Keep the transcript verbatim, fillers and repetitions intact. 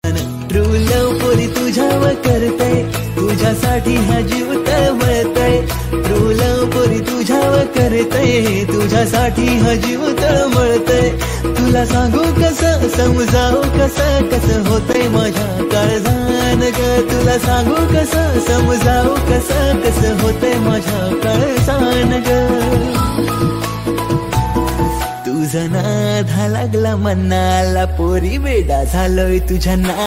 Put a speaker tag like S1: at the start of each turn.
S1: True लव पोरी तुझ्यावर करतय, तुझ्यासाठी हा जीव तळमळतय. ट्रू लव पोरी तुझ्यावर करतय, तुझ्यासाठी हा जीव तळमळतय. तुला सांगू कसं, समजावू कसं, कसं होतंय माझ्या काळजान ग. तुला सांगू कसं, समजावू कसं, कसं होतंय माझ्या काळजान ग. तुझा नाद हा लागला मनाला, पोरी वेडा झालोय तुझ्या ना